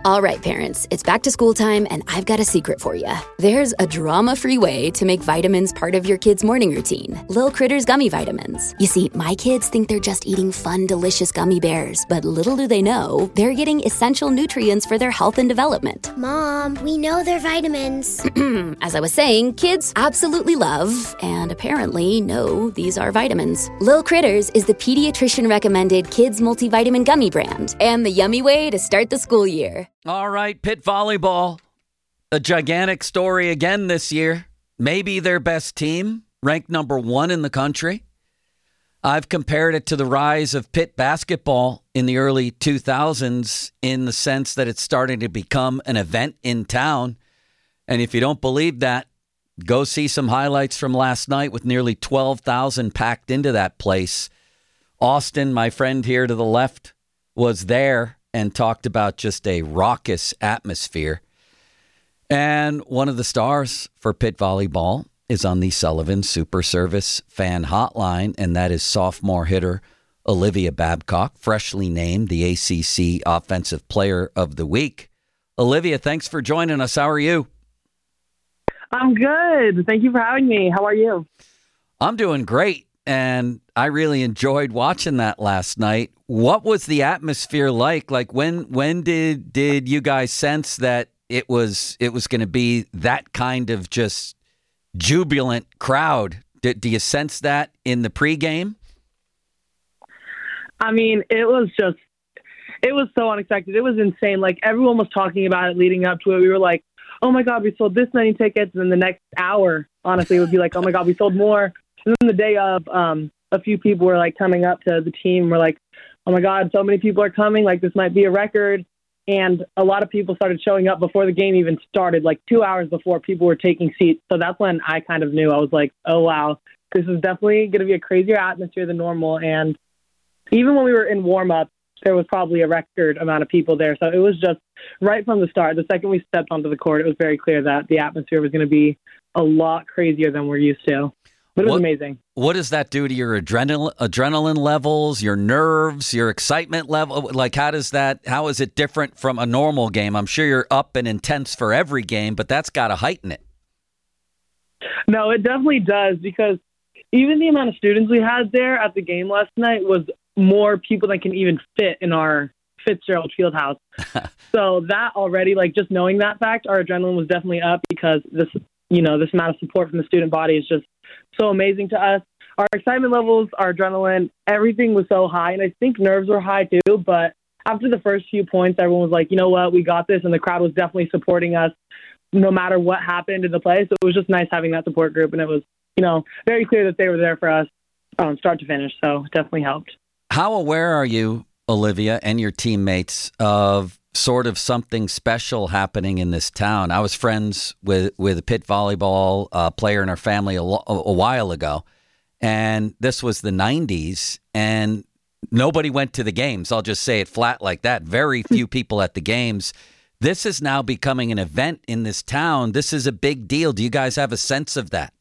All right, parents, it's back to school time, and I've got a secret for you. There's a drama-free way to make vitamins part of your kid's morning routine. Lil Critters Gummy Vitamins. You see, my kids think they're just eating fun, delicious gummy bears, but little do they know, they're getting essential nutrients for their health and development. Mom, we know they're vitamins. As I was saying, kids absolutely love, and apparently know, these are vitamins. Lil Critters is the pediatrician-recommended kids multivitamin gummy brand, and the yummy way to start the school year. All right, Pitt volleyball, a gigantic story again this year. Maybe their best team, ranked number 1 in the country. I've compared it to the rise of Pitt basketball in the early 2000s in the sense that it's starting to become an event in town. And if you don't believe that, go see some highlights from last night with nearly 12,000 packed into that place. Austin, my friend here to the left, was there and talked about just a raucous atmosphere. And one of the stars for Pitt volleyball is on the Sullivan Super Service fan hotline, and that is sophomore hitter Olivia Babcock, freshly named the ACC Offensive Player of the Week. Olivia, thanks for joining us. How are you? I'm good. Thank you for having me. How are you? I'm doing great, and I really enjoyed watching that last night. What was the atmosphere like? Like when did you guys sense that it was going to be that kind of just jubilant crowd? Do you sense that in the pregame? I mean, it was so unexpected. It was insane. Like, everyone was talking about it leading up to it. We were like, oh my God, we sold this many tickets. And then the next hour, honestly, it would be like, oh my God, we sold more. And then the day of, a few people were like coming up to the team. We're like, oh my God, so many people are coming. Like, this might be a record. And a lot of people started showing up before the game even started, like 2 hours before people were taking seats. So that's when I kind of knew. I was like, oh, wow, this is definitely going to be a crazier atmosphere than normal. And even when we were in warm-up, there was probably a record amount of people there. So it was just right from the start. The second we stepped onto the court, it was very clear that the atmosphere was going to be a lot crazier than we're used to. But it was amazing. What does that do to your adrenaline levels, your nerves, your excitement level? Like, how is it different from a normal game? I'm sure you're up and intense for every game, but that's got to heighten it. No, it definitely does, because even the amount of students we had there at the game last night was more people than can even fit in our Fitzgerald Fieldhouse. So that already, like, just knowing that fact, our adrenaline was definitely up, because this amount of support from the student body is just so amazing to us. Our excitement levels, our adrenaline, everything was so high. And I think nerves were high too. But after the first few points, everyone was like, you know what, we got this. And the crowd was definitely supporting us no matter what happened in the play. So it was just nice having that support group. And it was, very clear that they were there for us start to finish. So it definitely helped. How aware are you, Olivia, and your teammates of sort of something special happening in this town? I was friends with a Pitt volleyball player in our family a while ago, and this was the 90s, and nobody went to the games. I'll just say it flat like that. Very few people at the games. This is now becoming an event in this town. This is a big deal. Do you guys have a sense of that?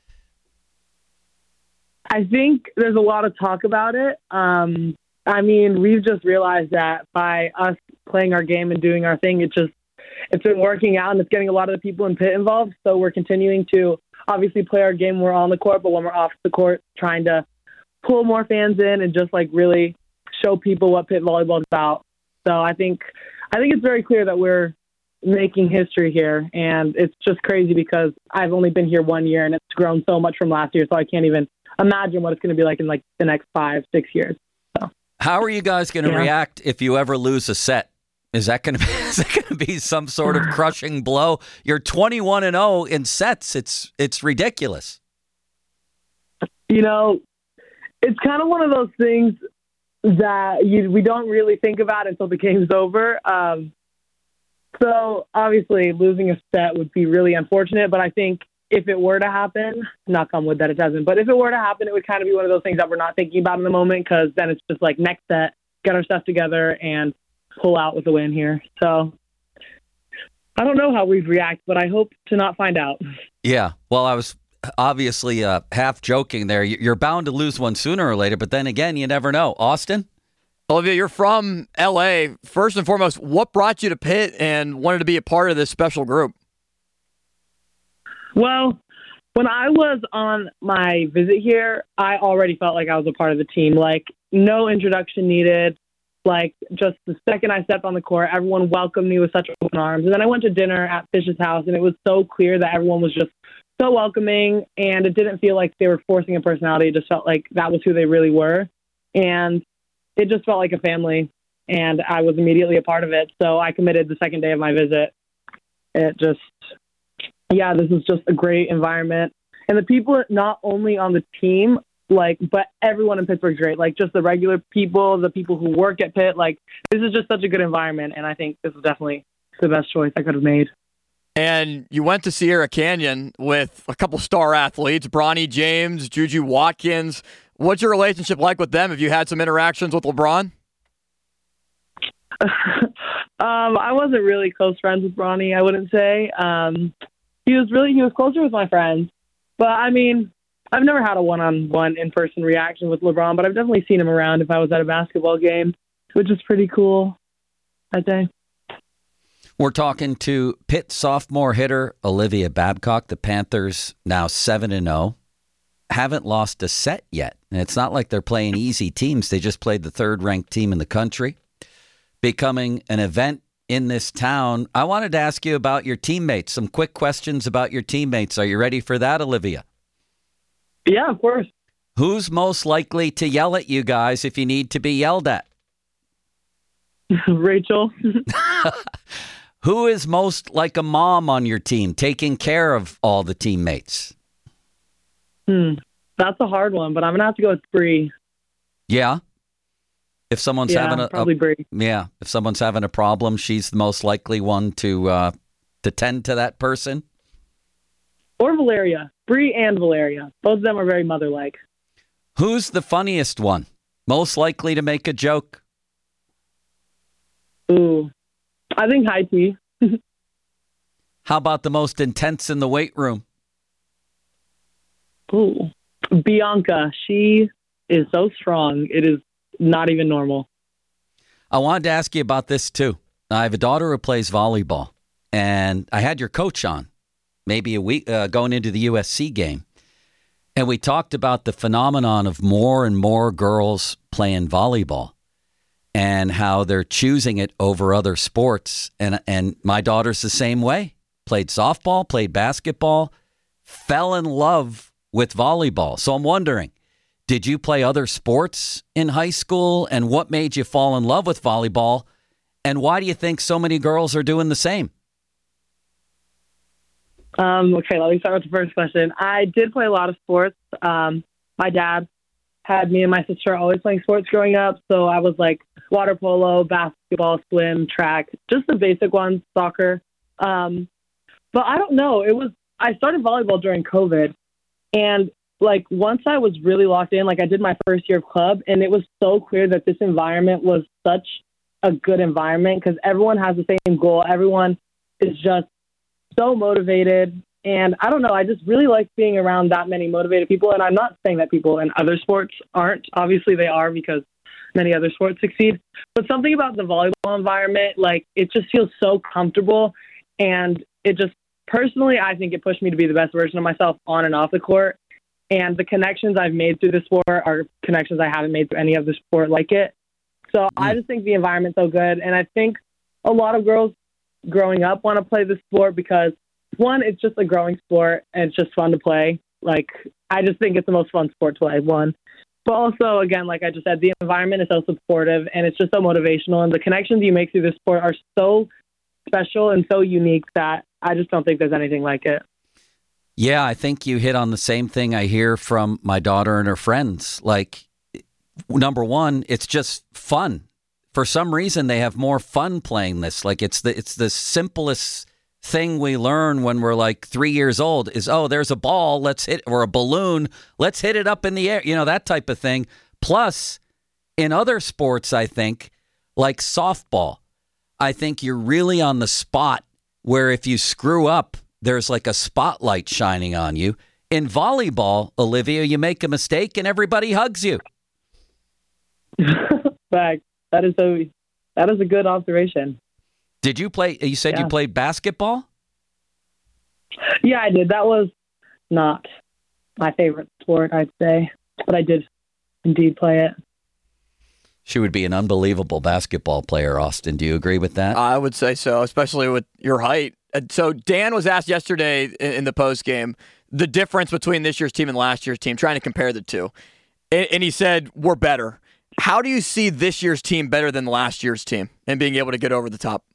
I think there's a lot of talk about it. I mean, we've just realized that by us playing our game and doing our thing, it's been working out, and it's getting a lot of the people in Pitt involved. So we're continuing to obviously play our game when we're on the court, but when we're off the court, trying to pull more fans in and just like really show people what Pitt volleyball is about. So I think it's very clear that we're making history here, and it's just crazy because I've only been here 1 year, and it's grown so much from last year. So I can't even imagine what it's going to be like in like the next 5-6 years. So. How are you guys going to react if you ever lose a set? Is that going to be some sort of crushing blow? You're 21-0 in sets. It's ridiculous. It's kind of one of those things that we don't really think about until the game's over. So obviously losing a set would be really unfortunate, but I think if it were to happen, knock on wood that it doesn't, but if it were to happen, it would kind of be one of those things that we're not thinking about in the moment, because then it's just like next set, get our stuff together, and pull out with a win here. So I don't know how we'd react, but I hope to not find out. Yeah, well, I was obviously half joking there. You're bound to lose one sooner or later, but then again, you never know. Austin? Olivia, you're from L.A. First and foremost, what brought you to Pitt and wanted to be a part of this special group? Well, when I was on my visit here, I already felt like I was a part of the team. Like, no introduction needed. Like, just the second I stepped on the court, everyone welcomed me with such open arms. And then I went to dinner at Fish's house, and it was so clear that everyone was just so welcoming, and it didn't feel like they were forcing a personality. It just felt like that was who they really were. And it just felt like a family, and I was immediately a part of it. So I committed the second day of my visit. This is just a great environment. And the people, not only on the team, but everyone in Pittsburgh's great. Like, just the regular people, the people who work at Pitt. Like, this is just such a good environment, and I think this is definitely the best choice I could have made. And you went to Sierra Canyon with a couple star athletes, Bronny James, Juju Watkins. What's your relationship like with them? Have you had some interactions with LeBron? I wasn't really close friends with Bronny, I wouldn't say. He was closer with my friends. But, I mean, I've never had a one-on-one in-person reaction with LeBron, but I've definitely seen him around if I was at a basketball game, which is pretty cool, I'd say. We're talking to Pitt sophomore hitter Olivia Babcock. The Panthers now 7-0. Haven't lost a set yet. And it's not like they're playing easy teams. They just played the third-ranked team in the country, becoming an event in this town. I wanted to ask you about your teammates. Some quick questions about your teammates. Are you ready for that, Olivia? Yeah, of course. Who's most likely to yell at you guys if you need to be yelled at? Rachel. Who is most like a mom on your team, taking care of all the teammates? That's a hard one, but I'm going to have to go with Bree. Yeah? If someone's probably Bree. Yeah, if someone's having a problem, she's the most likely one to tend to that person? Or Valeria. Bree and Valeria. Both of them are very mother-like. Who's the funniest one? Most likely to make a joke? Ooh, I think High Tea. How about the most intense in the weight room? Ooh, Bianca. She is so strong. It is not even normal. I wanted to ask you about this, too. I have a daughter who plays volleyball, and I had your coach on maybe a week going into the USC game, and we talked about the phenomenon of more and more girls playing volleyball and how they're choosing it over other sports. And my daughter's the same way. Played softball, played basketball, fell in love with volleyball. So I'm wondering, did you play other sports in high school? And what made you fall in love with volleyball? And why do you think so many girls are doing the same? Okay, let me start with the first question. I did play a lot of sports. My dad had me and my sister always playing sports growing up. So I was like water polo, basketball, swim, track, just the basic ones, soccer. But I don't know. I started volleyball during COVID. And like once I was really locked in, like I did my first year of club, and it was so clear that this environment was such a good environment because everyone has the same goal. Everyone is just so motivated. And I don't know, I just really like being around that many motivated people. And I'm not saying that people in other sports aren't. Obviously they are because many other sports succeed. But something about the volleyball environment, like it just feels so comfortable. And it just, personally, I think it pushed me to be the best version of myself on and off the court. And the connections I've made through the sport are connections I haven't made through any other sport like it. So I just think the environment's so good. And I think a lot of girls growing up want to play the sport because, one, it's just a growing sport and it's just fun to play. Like, I just think it's the most fun sport to play, one. But also, again, like I just said, the environment is so supportive and it's just so motivational. And the connections you make through this sport are so special and so unique that I just don't think there's anything like it. Yeah, I think you hit on the same thing I hear from my daughter and her friends. Like, number one, it's just fun. For some reason, they have more fun playing this. Like, it's the simplest thing we learn when we're like 3 years old is, oh, there's a ball, let's hit, or a balloon, let's hit it up in the air, that type of thing. Plus, in other sports, I think, like softball, I think you're really on the spot where if you screw up, there's like a spotlight shining on you. In volleyball, Olivia, you make a mistake and everybody hugs you. Fact. that is a good observation. Did you play? You said you played basketball? Yeah, I did. That was not my favorite sport, I'd say, but I did indeed play it. She would be an unbelievable basketball player, Austin. Do you agree with that? I would say so, especially with your height. So Dan was asked yesterday in the postgame the difference between this year's team and last year's team, trying to compare the two. And he said, we're better. How do you see this year's team better than last year's team and being able to get over the top?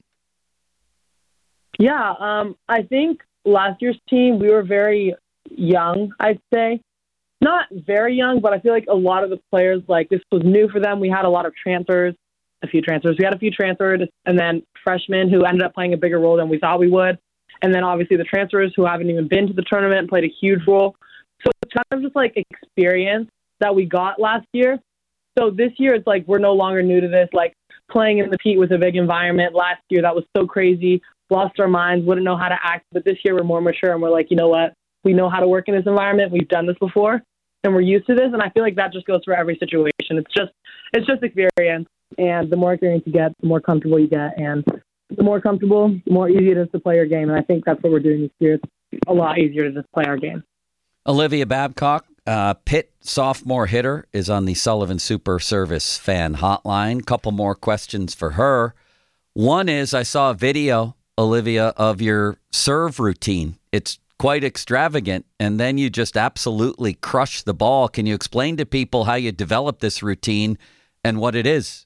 Yeah, I think last year's team, we were very young, I'd say. Not very young, but I feel like a lot of the players, like, this was new for them. We had a lot of transfers, a few transfers. We had a few transfers, and then freshmen who ended up playing a bigger role than we thought we would. And then obviously the transfers who haven't even been to the tournament played a huge role. So it's kind of just like experience that we got last year. So this year it's like we're no longer new to this. Like playing in the Pete was a big environment. Last year that was so crazy. Lost our minds, wouldn't know how to act. But this year we're more mature and we're like, you know what? We know how to work in this environment. We've done this before and we're used to this. And I feel like that just goes for every situation. It's just experience. And the more experience you get, the more comfortable you get. And the more comfortable, the more easy it is to play your game. And I think that's what we're doing this year. It's a lot easier to just play our game. Olivia Babcock, Pitt sophomore hitter, is on the Sullivan Super Service fan hotline. Couple more questions for her. One is, I saw a video, Olivia, of your serve routine. It's quite extravagant, and then you just absolutely crush the ball. Can you explain to people how you develop this routine and what it is?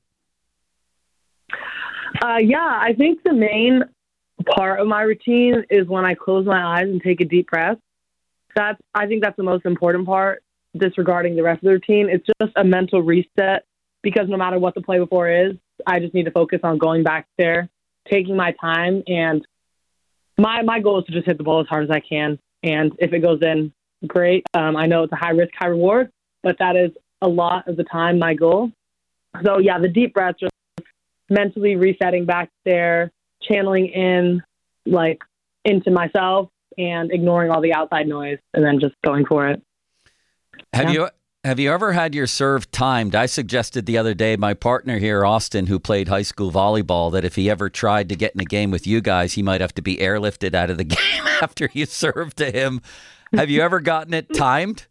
Yeah, I think the main part of my routine is when I close my eyes and take a deep breath. I think that's the most important part, disregarding the rest of the routine. It's just a mental reset because no matter what the play before is, I just need to focus on going back there, taking my time, and my goal is to just hit the ball as hard as I can. And if it goes in, great. I know it's a high risk, high reward, but that is a lot of the time my goal. So yeah, the deep breaths, just mentally resetting back there, channeling into myself and ignoring all the outside noise and then just going for it. Have you ever had your serve timed? I suggested the other day, my partner here, Austin, who played high school volleyball, that if he ever tried to get in a game with you guys, he might have to be airlifted out of the game after you served to him. Have you ever gotten it timed?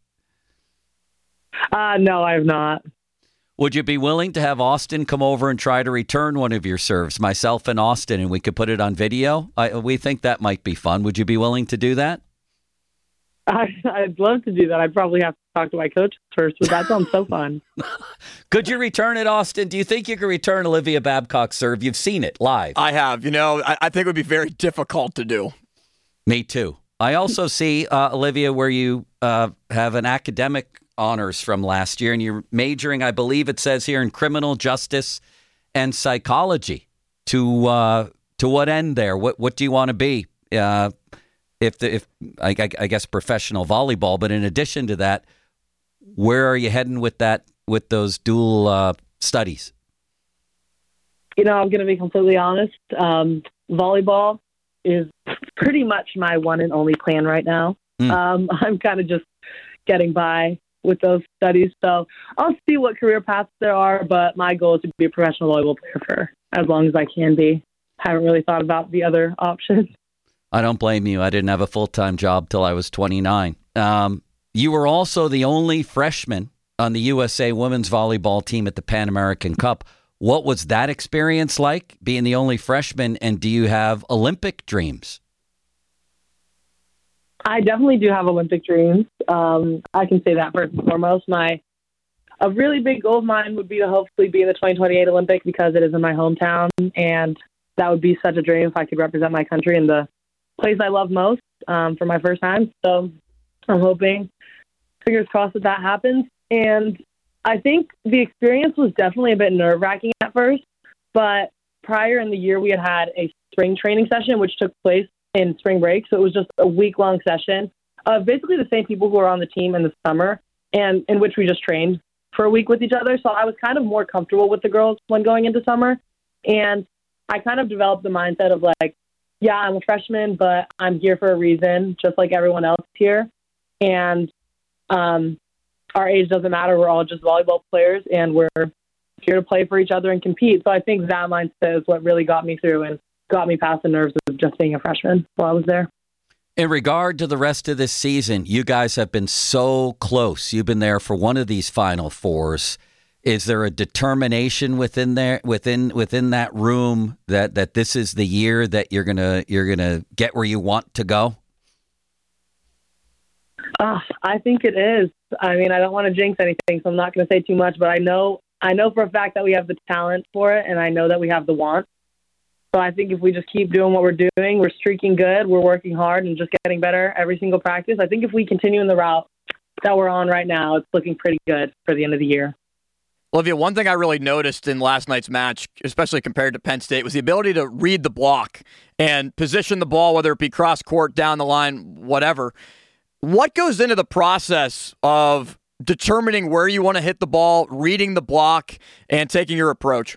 No, I have not. Would you be willing to have Austin come over and try to return one of your serves, myself and Austin, and we could put it on video? We think that might be fun. Would you be willing to do that? I'd love to do that. I'd probably have to talk to my coach first, but that sounds so fun. Could you return it, Austin? Do you think you could return Olivia Babcock's serve? You've seen it live. I have. I think it would be very difficult to do. Me too. I also see, Olivia, where you have an academic honors from last year, and you're majoring, I believe it says here, in criminal justice and psychology. To what end there? What do you want to be? If I guess professional volleyball, but in addition to that, where are you heading with those dual studies? I'm going to be completely honest. Volleyball is pretty much my one and only plan right now. I'm kind of just getting by with those studies, so I'll see what career paths there are. But my goal is to be a professional volleyball player for as long as I can be. Haven't really thought about the other options. I don't blame you. I didn't have a full-time job till I was 29. You were also the only freshman on the USA women's volleyball team at the Pan American Cup. What was that experience like, being the only freshman, and do you have Olympic dreams? I definitely do have Olympic dreams. I can say that first and foremost. A really big goal of mine would be to hopefully be in the 2028 Olympic because it is in my hometown, and that would be such a dream if I could represent my country in the place I love most for my first time. So I'm hoping, fingers crossed, that happens. And I think the experience was definitely a bit nerve-wracking at first, but prior in the year we had a spring training session which took place in spring break. So it was just a week-long session of basically the same people who were on the team in the summer, and in which we just trained for a week with each other. So I was kind of more comfortable with the girls when going into summer. And I kind of developed the mindset of like, yeah, I'm a freshman, but I'm here for a reason, just like everyone else here. And our age doesn't matter. We're all just volleyball players, and we're here to play for each other and compete. So I think that mindset is what really got me through and got me past the nerves of just being a freshman while I was there. In regard to the rest of this season, you guys have been so close. You've been there for one of these Final Fours. Is there a determination within that room that this is the year that you're gonna get where you want to go? I think it is. I mean, I don't want to jinx anything, so I'm not going to say too much. But I know for a fact that we have the talent for it, and I know that we have the want. So I think if we just keep doing what we're doing, we're streaking good, we're working hard, and just getting better every single practice. I think if we continue in the route that we're on right now, it's looking pretty good for the end of the year. Olivia, one thing I really noticed in last night's match, especially compared to Penn State, was the ability to read the block and position the ball, whether it be cross court, down the line, whatever. What goes into the process of determining where you want to hit the ball, reading the block, and taking your approach?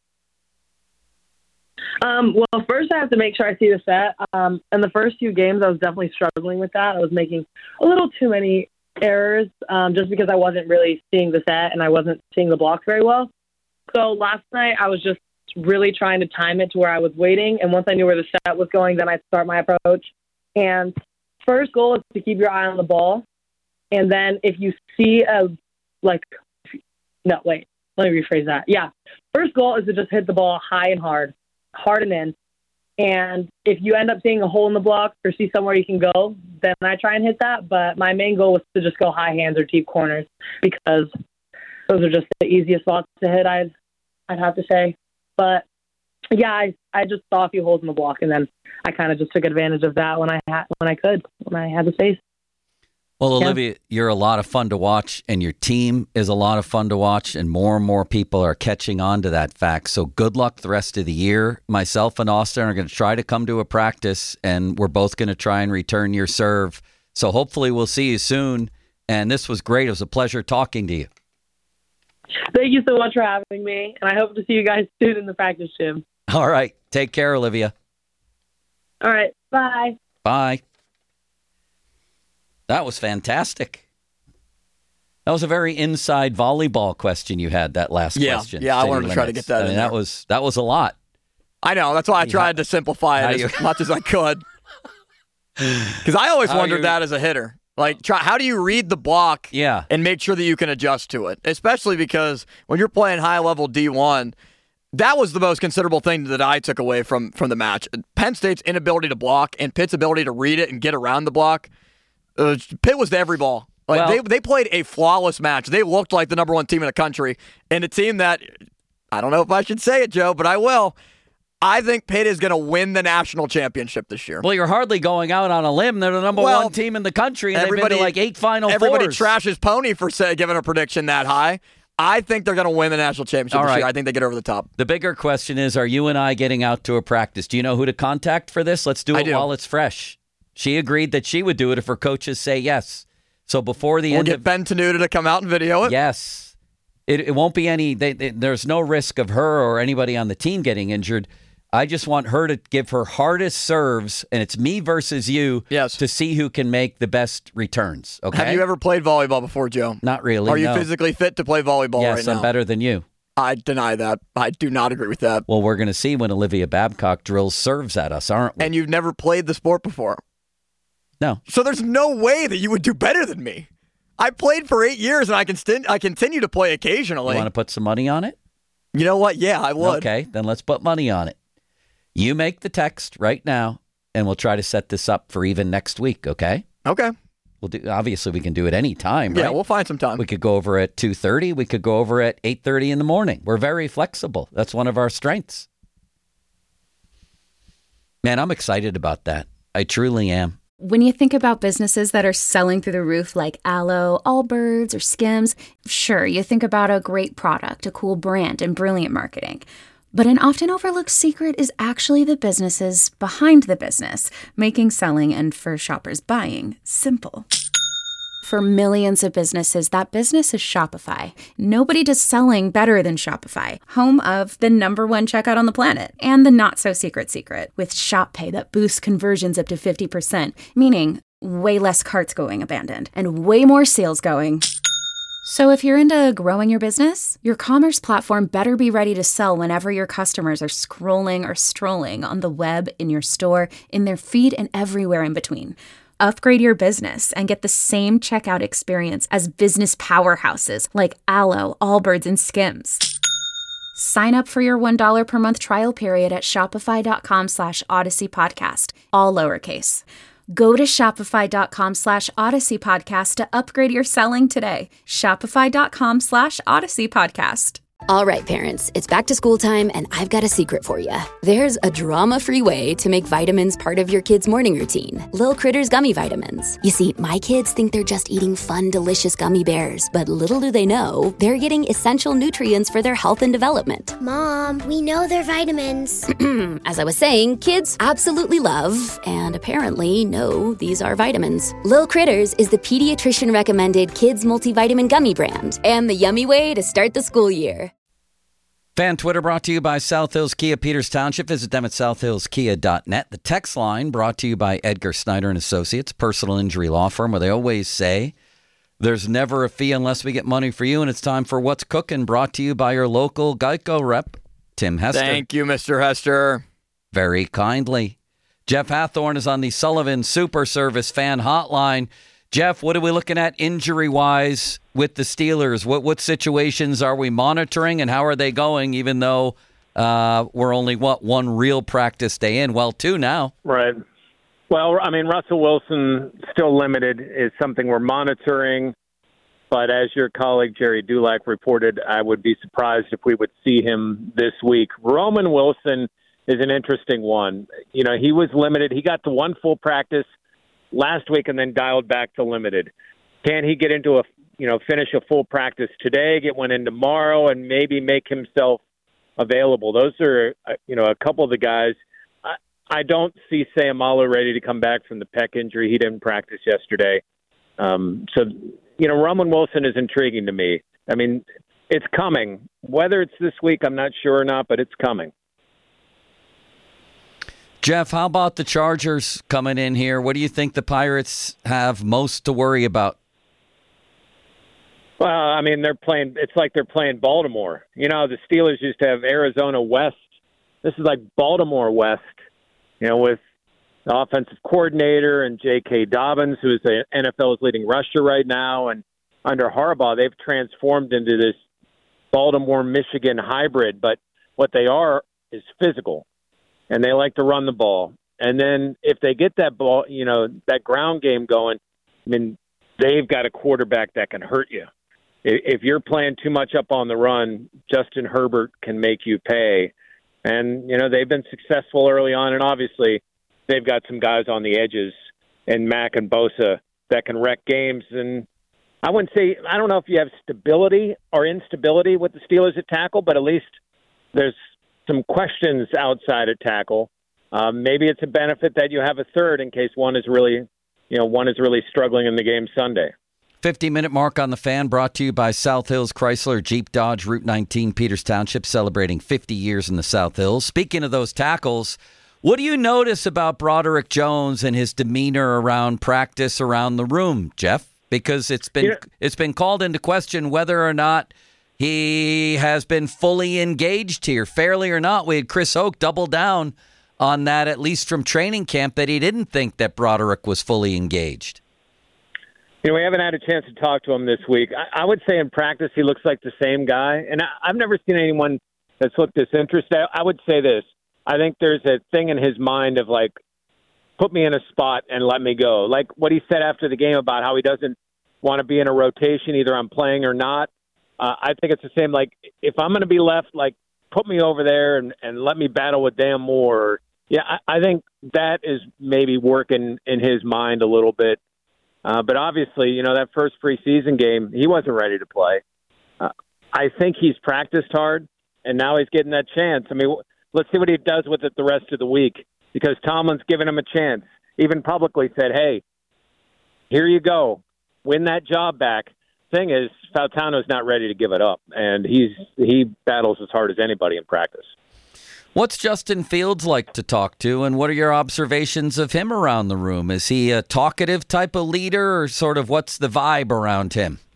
Well, first I have to make sure I see the set. In the first few games, I was definitely struggling with that. I was making a little too many errors just because I wasn't really seeing the set and I wasn't seeing the blocks very well. So last night, I was just really trying to time it to where I was waiting. And once I knew where the set was going, then I'd start my approach. And first goal is to keep your eye on the ball. And then if you see let me rephrase that. Yeah. First goal is to just hit the ball high and hard and in. And if you end up seeing a hole in the block or see somewhere you can go, then I try and hit that. But my main goal was to just go high hands or deep corners because those are just the easiest spots to hit, I'd have to say. But yeah, I just saw a few holes in the block, and then I kind of just took advantage of that when I had the space. Well, Olivia, you're a lot of fun to watch, and your team is a lot of fun to watch, and more people are catching on to that fact. So good luck the rest of the year. Myself and Austin are going to try to come to a practice, and we're both going to try and return your serve. So hopefully we'll see you soon. And this was great. It was a pleasure talking to you. Thank you so much for having me, and I hope to see you guys soon in the practice gym. All right. Take care, Olivia. All right. Bye. Bye. That was fantastic. That was a very inside volleyball question you had, that last question. Yeah, I wanted to try to get that in there. That was a lot. I know. That's why I tried to simplify it as much as I could. Because I always wondered that as a hitter. Like, how do you read the block and make sure that you can adjust to it? Especially because when you're playing high-level D1, that was the most considerable thing that I took away from the match. Penn State's inability to block and Pitt's ability to read it and get around the block. Pitt was to every ball. They played a flawless match. They looked like the number one team in the country. And a team that, I don't know if I should say it, Joe, but I will. I think Pitt is going to win the national championship this year. Well, you're hardly going out on a limb. They're the number one team in the country, and they've been to like 8 Final Fours. Everybody trashes Pony for giving a prediction that high. I think they're going to win the national championship this year. I think they get over the top. The bigger question is, are you and I getting out to a practice? Do you know who to contact for this? Let's do it while it's fresh. She agreed that she would do it if her coaches say yes. So before the end of... We'll get Ben Tenuta to come out and video it? Yes. It won't be any... there's no risk of her or anybody on the team getting injured. I just want her to give her hardest serves, and it's me versus you, to see who can make the best returns. Okay. Have you ever played volleyball before, Joe? Not really, Are you physically fit to play volleyball right now? Yes, I'm better than you. I deny that. I do not agree with that. Well, we're going to see when Olivia Babcock drills serves at us, aren't we? And you've never played the sport before. No. So there's no way that you would do better than me. I played for 8 years, and I continue to play occasionally. You want to put some money on it? You know what? Yeah, I would. Okay, then let's put money on it. You make the text right now, and we'll try to set this up for even next week, okay? Okay. Obviously, we can do it any time, right? Yeah, we'll find some time. We could go over at 2:30. We could go over at 8:30 in the morning. We're very flexible. That's one of our strengths. Man, I'm excited about that. I truly am. When you think about businesses that are selling through the roof like Aloe, Allbirds, or Skims, sure, you think about a great product, a cool brand, and brilliant marketing. But an often overlooked secret is actually the businesses behind the business, making selling and for shoppers buying simple. For millions of businesses, that business is Shopify. Nobody does selling better than Shopify, home of the #1 checkout on the planet and the not-so-secret secret with Shop Pay that boosts conversions up to 50%, meaning way less carts going abandoned and way more sales going So if you're into growing your business, your commerce platform better be ready to sell whenever your customers are scrolling or strolling on the web, in your store, in their feed, and everywhere in between. Upgrade your business and get the same checkout experience as business powerhouses like Allo, Allbirds, and Skims. Sign up for your $1 per month trial period at shopify.com/Odyssey Podcast, all lowercase. Go to shopify.com/Odyssey Podcast to upgrade your selling today. Shopify.com/Odyssey Podcast. All right, parents, it's back to school time, and I've got a secret for you. There's a drama-free way to make vitamins part of your kid's morning routine. Lil Critters Gummy Vitamins. You see, my kids think they're just eating fun, delicious gummy bears, but little do they know, they're getting essential nutrients for their health and development. Mom, we know they're vitamins. As I was saying, kids absolutely love, and apparently know, these are vitamins. Lil Critters is the pediatrician-recommended kids multivitamin gummy brand, and the yummy way to start the school year. Fan Twitter brought to you by South Hills Kia, Peters Township. Visit them at southhillskia.net. The text line brought to you by Edgar Snyder and Associates, personal injury law firm, where they always say there's never a fee unless we get money for you. And it's time for What's Cooking, brought to you by your local Geico rep, Tim Hester. Thank you, Mr. Hester. Very kindly. Jeff Hathorn is on the Sullivan Super Service fan hotline. Jeff, what are we looking at injury-wise with the Steelers? What situations are we monitoring, and how are they going, even though we're only, one real practice day in? Well, two now. Right. Well, I mean, Russell Wilson, still limited, is something we're monitoring. But as your colleague Jerry Dulac reported, I would be surprised if we would see him this week. Roman Wilson is an interesting one. You know, he was limited. He got to one full practice last week and then dialed back to limited. Can he get into finish a full practice today, get one in tomorrow, and maybe make himself available? Those are, a couple of the guys. I don't see Sayamalo ready to come back from the pec injury. He didn't practice yesterday. Roman Wilson is intriguing to me. I mean, it's coming. Whether it's this week, I'm not sure or not, but it's coming. Jeff, how about the Chargers coming in here? What do you think the Pirates have most to worry about? Well, I mean, it's like they're playing Baltimore. You know, the Steelers used to have Arizona West. This is like Baltimore West, with the offensive coordinator and J.K. Dobbins, who is the NFL's leading rusher right now. And under Harbaugh, they've transformed into this Baltimore-Michigan hybrid. But what they are is physical. And they like to run the ball. And then if they get that ball, that ground game going, I mean, they've got a quarterback that can hurt you. If you're playing too much up on the run, Justin Herbert can make you pay. And, they've been successful early on. And obviously, they've got some guys on the edges and Mack and Bosa that can wreck games. And I don't know if you have stability or instability with the Steelers at tackle, but at least there's some questions outside of tackle. Maybe it's a benefit that you have a third in case one is really struggling in the game Sunday. 50-minute mark on the Fan, brought to you by South Hills Chrysler Jeep Dodge, Route 19, Peters Township, celebrating 50 years in the South Hills. Speaking of those tackles, what do you notice about Broderick Jones and his demeanor around practice, around the room, Jeff? Because it's been called into question whether or not he has been fully engaged here, fairly or not. We had Chris Hoke double down on that, at least from training camp, that he didn't think that Broderick was fully engaged. We haven't had a chance to talk to him this week. I would say in practice he looks like the same guy, and I've never seen anyone that's looked disinterested. I would say this. I think there's a thing in his mind of, like, put me in a spot and let me go. Like what he said after the game about how he doesn't want to be in a rotation, either I'm playing or not. I think it's the same. Like, if I'm going to be left, like, put me over there and let me battle with Dan Moore. Yeah, I think that is maybe working in his mind a little bit. But obviously, that first preseason game, he wasn't ready to play. I think he's practiced hard, and now he's getting that chance. I mean, let's see what he does with it the rest of the week, because Tomlin's given him a chance. Even publicly said, hey, here you go. Win that job back. Thing is, Fautano's not ready to give it up, and he battles as hard as anybody in practice. What's Justin Fields like to talk to, and what are your observations of him around the room? Is he a talkative type of leader, or sort of what's the vibe around him?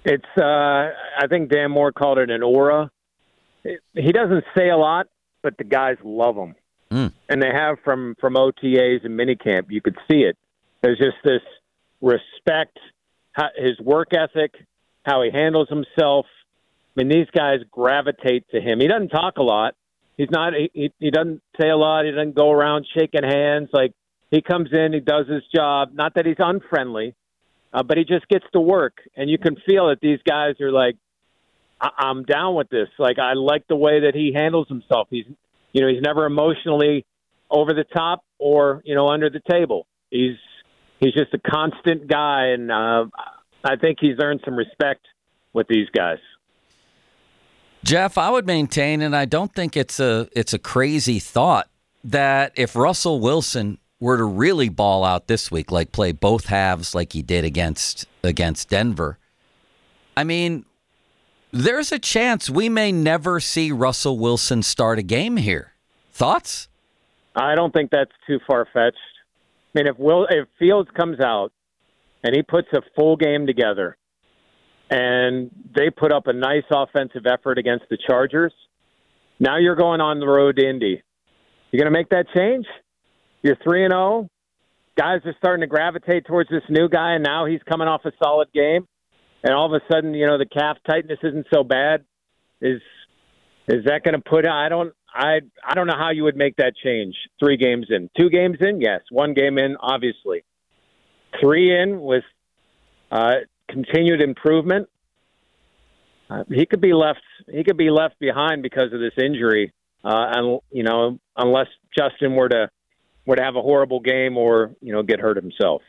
It's, I think Dan Moore called it an aura. He doesn't say a lot, but the guys love him. And they have from OTAs and minicamp. You could see it. There's just this respect, his work ethic, how he handles himself. I mean, these guys gravitate to him. He doesn't talk a lot. He doesn't say a lot. He doesn't go around shaking hands. Like, he comes in, he does his job. Not that he's unfriendly, but he just gets to work. And you can feel that these guys are like, I'm down with this. Like, I like the way that he handles himself. He's never emotionally over the top or, under the table. He's just a constant guy, and I think he's earned some respect with these guys. Jeff, I would maintain, and I don't think it's a crazy thought, that if Russell Wilson were to really ball out this week, like play both halves like he did against Denver, I mean, there's a chance we may never see Russell Wilson start a game here. Thoughts? I don't think that's too far-fetched. I mean, if Fields comes out and he puts a full game together and they put up a nice offensive effort against the Chargers, now you're going on the road to Indy. You're going to make that change? You're 3-0. Guys are starting to gravitate towards this new guy, and now he's coming off a solid game. And all of a sudden, the calf tightness isn't so bad. Is that going to put? I don't know how you would make that change. 3 games in, 2 games in, yes. 1 game in, obviously. 3 in with continued improvement. He could be left. He could be left behind because of this injury. And unless Justin were to have a horrible game or get hurt himself.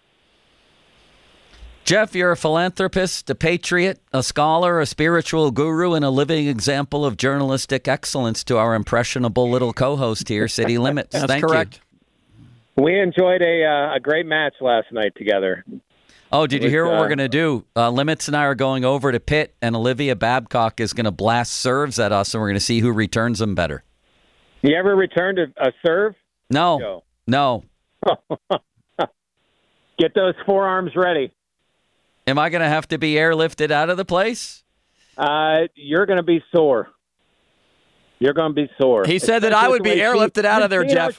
Jeff, you're a philanthropist, a patriot, a scholar, a spiritual guru, and a living example of journalistic excellence to our impressionable little co-host here, City Limits. That's Thank correct. You. We enjoyed a great match last night together. Oh, did you hear what we're going to do? Limits and I are going over to Pitt, and Olivia Babcock is going to blast serves at us, and we're going to see who returns them better. You ever returned a serve? No. Get those forearms ready. Am I going to have to be airlifted out of the place? You're going to be sore. You're going to be sore. He said that I would be airlifted out of there, Jeff.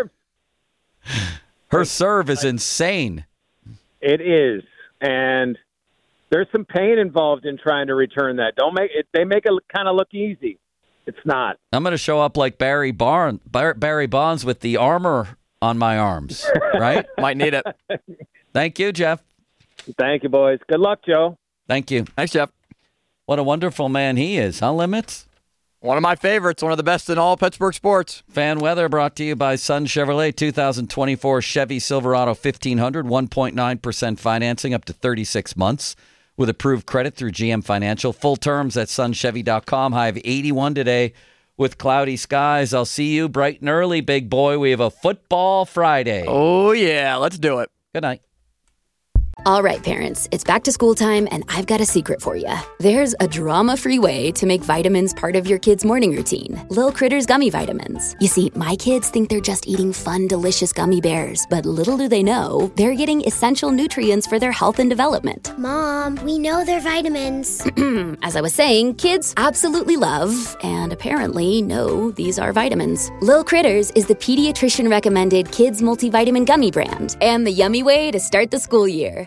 Her serve is insane. It is, and there's some pain involved in trying to return that. They make it kind of look easy. It's not. I'm going to show up like Barry Bonds with the armor on my arms, right? Might need it. Thank you, Jeff. Thank you, boys. Good luck, Joe. Thank you. Thanks, Jeff. What a wonderful man he is, huh, Limits? One of my favorites, one of the best in all Pittsburgh sports. Fan weather brought to you by Sun Chevrolet, 2024 Chevy Silverado 1500, 1.9% financing up to 36 months with approved credit through GM Financial. Full terms at sunchevy.com. High of 81 today with cloudy skies. I'll see you bright and early, big boy. We have a football Friday. Oh, yeah. Let's do it. Good night. All right, parents, it's back to school time, and I've got a secret for you. There's a drama-free way to make vitamins part of your kid's morning routine. Lil Critters Gummy Vitamins. You see, my kids think they're just eating fun, delicious gummy bears, but little do they know, they're getting essential nutrients for their health and development. Mom, we know they're vitamins. As I was saying, kids absolutely love, and apparently know, these are vitamins. Lil Critters is the pediatrician-recommended kids multivitamin gummy brand, and the yummy way to start the school year.